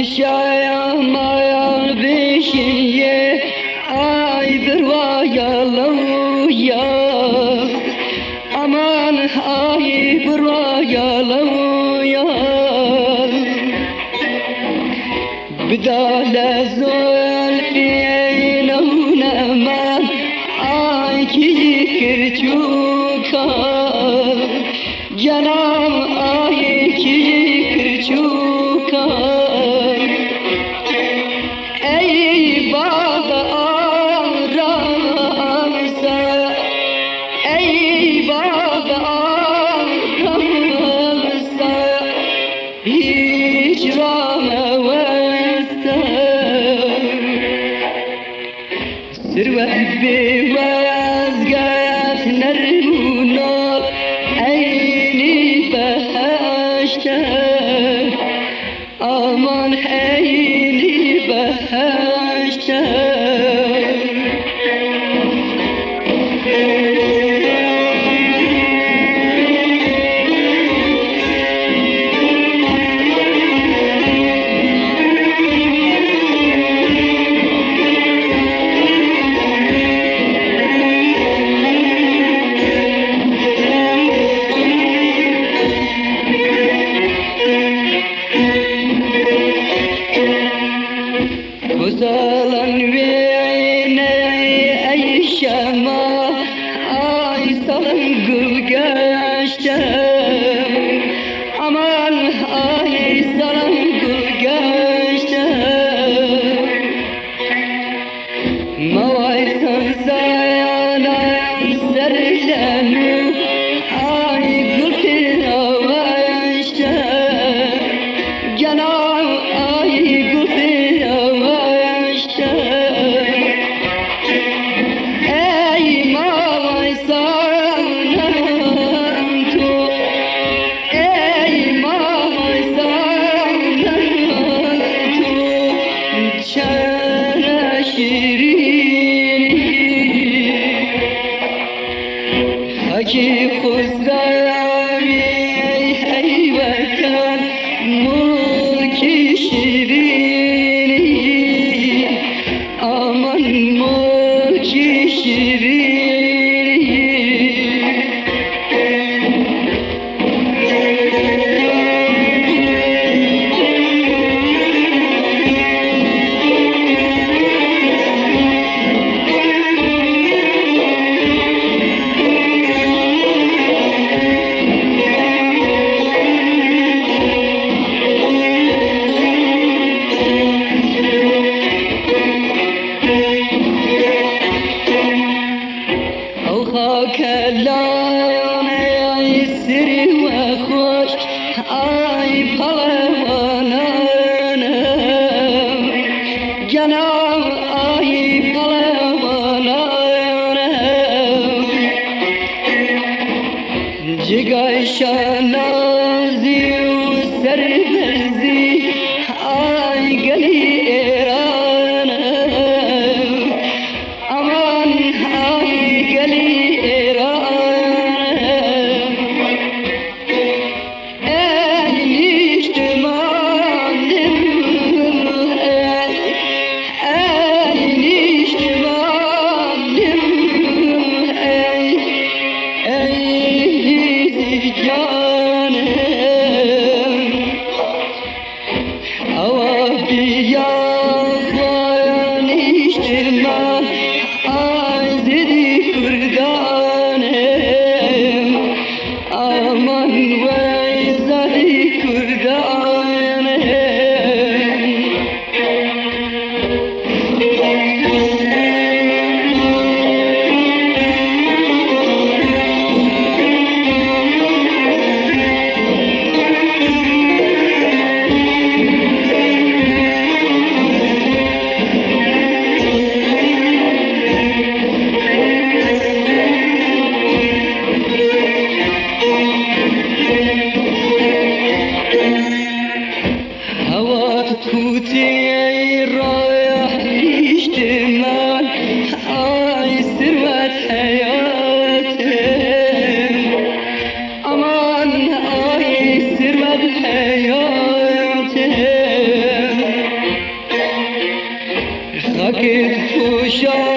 شايا بشيه اي بروايا لويا امان اي بروايا لويا بدال زول بينونا ما اي كيكرتوكا جنام اي كيكرتوكا ای باغ آرامسا ای باغ آرامسا هیچ رام وستا ثروت بوزگاه نرمونا عینی بهشته aman eyni behşte Uzalan veyne ey şema ay salın gülgeçte aman ay salın gülgeçte mavay sansayana serlenu ay gülpinavaşte canam ay gülpinavaşte ey mavay sanantu ey mavay sanantu çare şirin haki kuzari ey vatan mulki şirin aman mulki şirin كلام يسر وخوش اي پلوانا جناب اي پلوانا جگای شانازی و سربرزی اي گلی ایران aman ay geli aman vay zari kurdane توتي رايح اجتمال اي ثروة حياتي امان اي ثروة حياتي ساكت وشايف